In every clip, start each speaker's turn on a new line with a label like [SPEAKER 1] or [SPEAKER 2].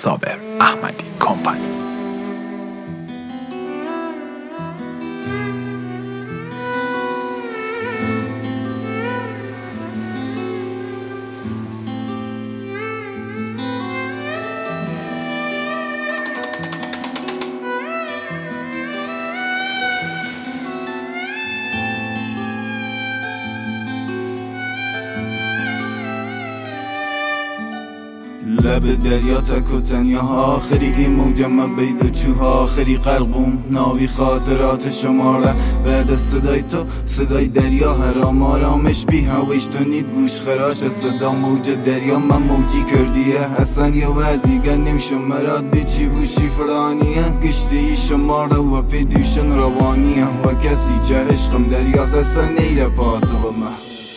[SPEAKER 1] صابر احمدی کمپانی.
[SPEAKER 2] لب دریا تک و تنیا آخری این موجم بیدو چوها آخری قلبم ناوی خاطرات شماره بعد صدای تو صدای دریا هرام آرامش بی هویش تو نید گوش خراش صدا موج دریا من موجی کردیه حسن یا وزیگن نمیشم مراد بی چی بوشی فرانیه گشتی شماره و پیدوشن روانیه و کسی چه عشقم دریاست اصلا نیره پاتو با من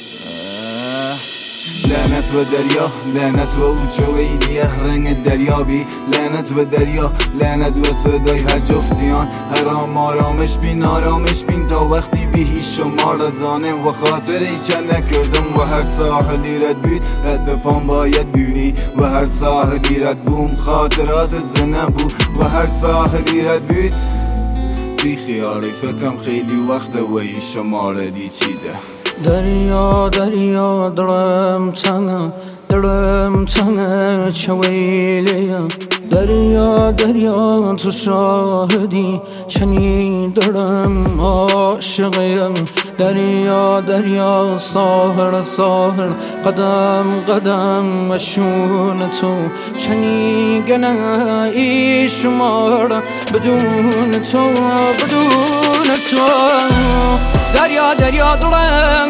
[SPEAKER 2] لعنت و دریا لعنت و اوچویلیه رنگ دریابی لعنت و دریا لعنت و صدای هر جفتیان هرام آرامش بین آرامش بین تا وقتی بی هیچ شما رزانه و خاطری چند نکردم و هر ساحلی رد بود رد پام باید بیونی و هر ساحلی رد بوم خاطرات زنه بود و هر ساحلی رد بود بی خیالی فکرم خیلی وقت وی شما ردی چیده
[SPEAKER 3] دریا دریا درم تنگ چویلیا دریا دریا تو شاهدی چنین درم عاشقیم دریا دریا ساحر ساحر قدم قدم مشون تو چنین گناهی شمار بدون تو دریا دریا درم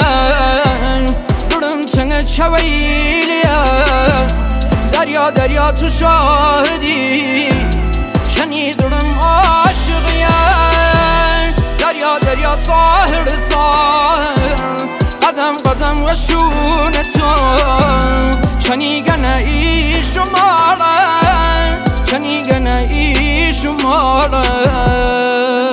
[SPEAKER 3] تنگ چویلیا دریا دریا تو شاهدی چنی درم عاشقیم دریا دریا ساحر ساحر قدم قدم و شون تو چنی گناهی شماره چنی گناهی شماره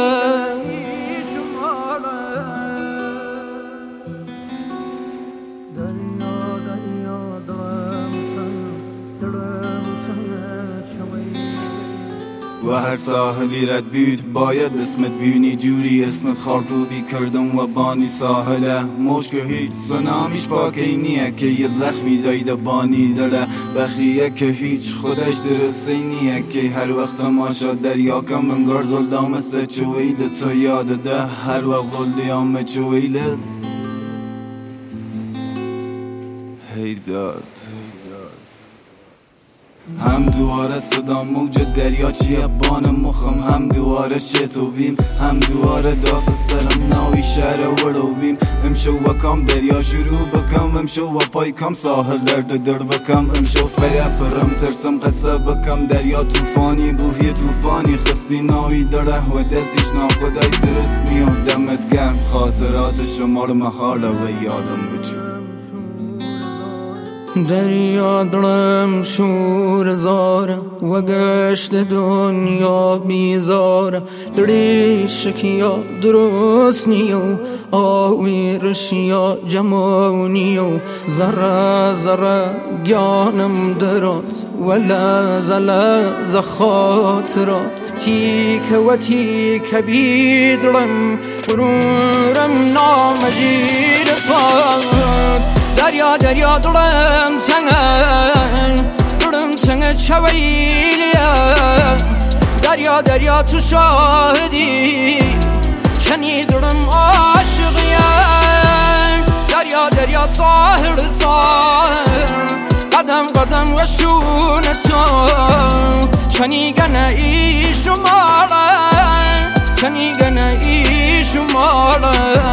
[SPEAKER 2] و هر ساحلی رد بود باید اسمت بیونی جوری اسمت خارکوبی کردم و بانی ساحله مشک هیچ سنامیش باکی نیه که یه زخمی دایده بانی داره بخیه که هیچ خودش درسته نیه که هر وقت تماشا دریا کم بنگار زلدام است چویله تو یاد ده هر وقت زلدیام چویله هیداد هم دواره صدا موج دریا چیه بان مخم هم دواره شتو بیم هم دواره داست سرم ناوی شهر ورو بیم امشو وکم دریا شروع بکم امشو و پای کم ساحل درد در بکم امشو فریا پرم ترسم قصه بکم دریا توفانی بوهی توفانی خستی ناوی دره و دستیش ناخدای درست میام دمت گرم خاطرات شما رو محاله و یادم بجو
[SPEAKER 3] دریا درم شور زاره و گشت دنیا بیزاره دری شکیا درست نیو آوی رشیا جمونیو زره زره گیانم درات ولا زل خاطرات تیک و تیک بیدرم برورم نامجیر پاد دریا دریا درم تنگ چویلیا دریا دریا تو شاهدی چنی درم عاشقیم دریا دریا ساحر ساحر قدم قدم و شون تو چنی گناهی شماره چنی گناهی شماره